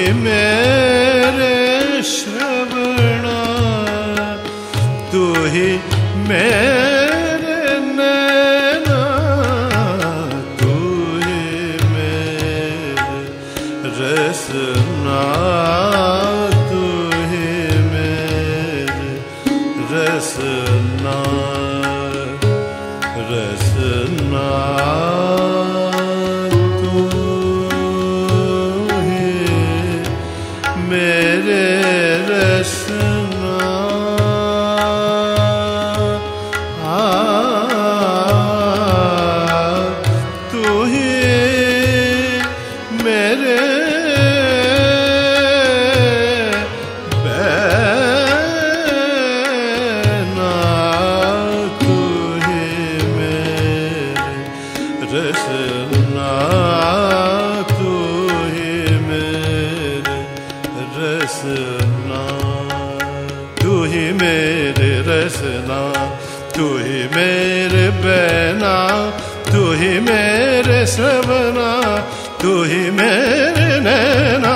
मेरे श्रवणा, तू ही मेरे नैना, तू ही मेरे रसना, तू ही मेरे रसना, रसना मेरे रसना, तू ही मेरे बैना, तू ही मेरे रसना, तू ही मेरे रसना, तू ही मेरे रसना, तू ही मेरे बैना, तू ही मेरे श्रवणा, तू ही मेरे नैना।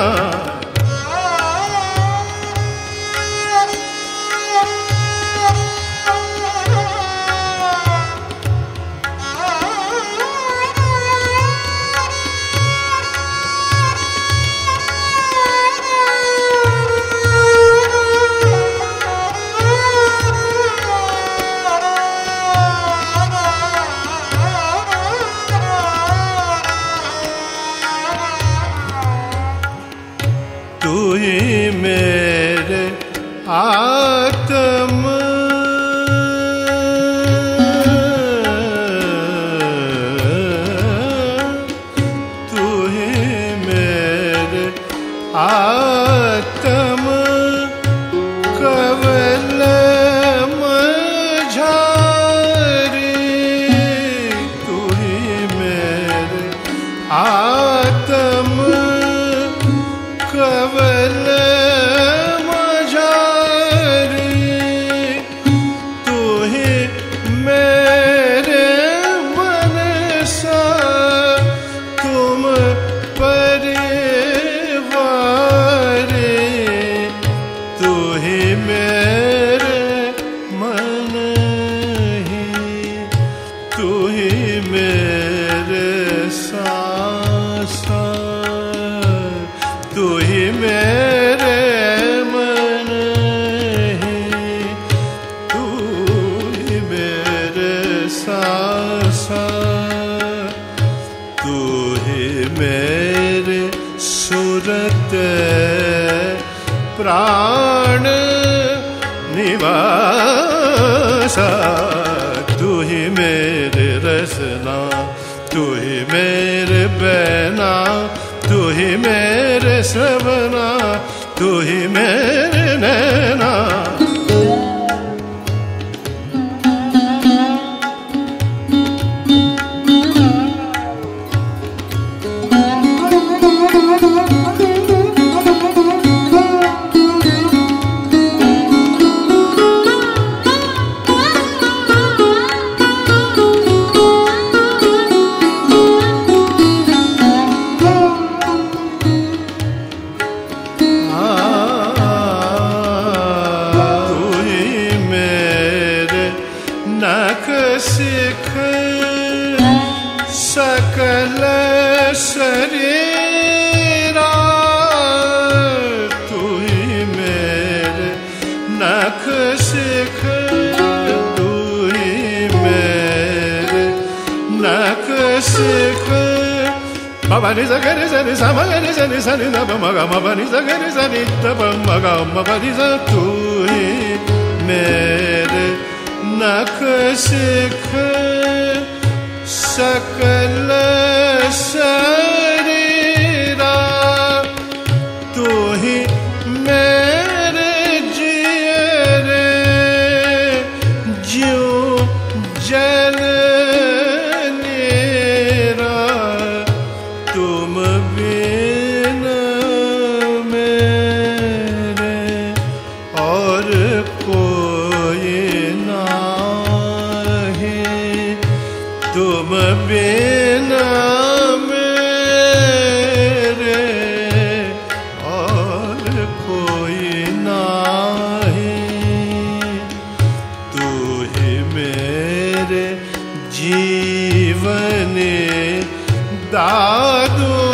तू ही मेरे आत्म, तू ही मेरे आत्म कवल मझारी, तू ही मेरे आत्म कवल मझारी, तू ही मेरे मन सा, तुम परिवारी, तू ही मेरे मन ही, तू ही मेरे सासा, तू ही मेरे मन ही, तू ही मेरे सासा, तू ही मेरे सुरत प्राण निवासा, तू ही मेरे रसना, तू ही मेरे बैना, तू ही मेरे श्रवणा, तू ही मेरे नैना। सिख सकल शरीरा, तू ही मेरे नख सिख, तू ही मेरे नख सिख। मबनी सगरि सनि समगरि सनि सनि नब मगा मबनी सगरि सनि तब मगा मबनी स, तू ही मेरे नख सिख सकल शरीरा, तू ही मेरे जियरे ज्यों जल नीरा, तुम बिना मेरे और कोई तुम बिना मेरे दादू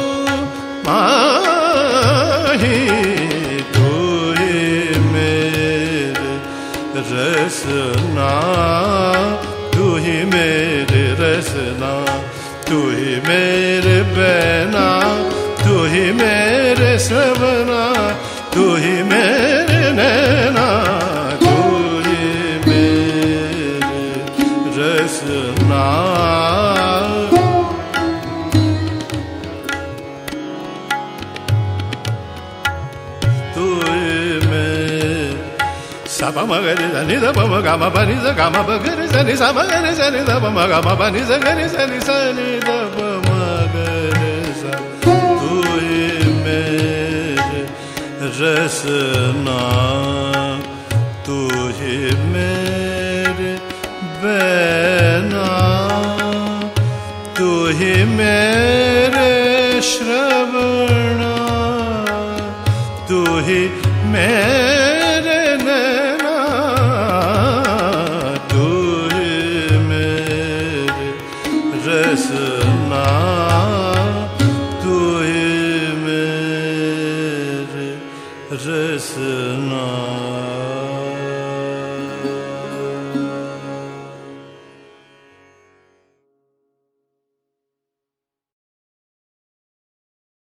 माही तू ही मेरे रसना, तू ही मेरे रसना, तू ही मेरे बैना, तू ही मेरे सवना, तू ही मेरे नैना, तू ही मेरे रसना। तू ही मेरे Sapa magari zani da pa ma ga ma pa ni za ga ma pa ga ri zani sa ma ga ri zani da pa ma ga ma pa ni za ga ri zani sa ni da pa ma ga ri sa. Tu hi mere rasna, tu hi mere bena, tu hi mere shravana, tu hi mere रसना, तू ही मेरे रसना।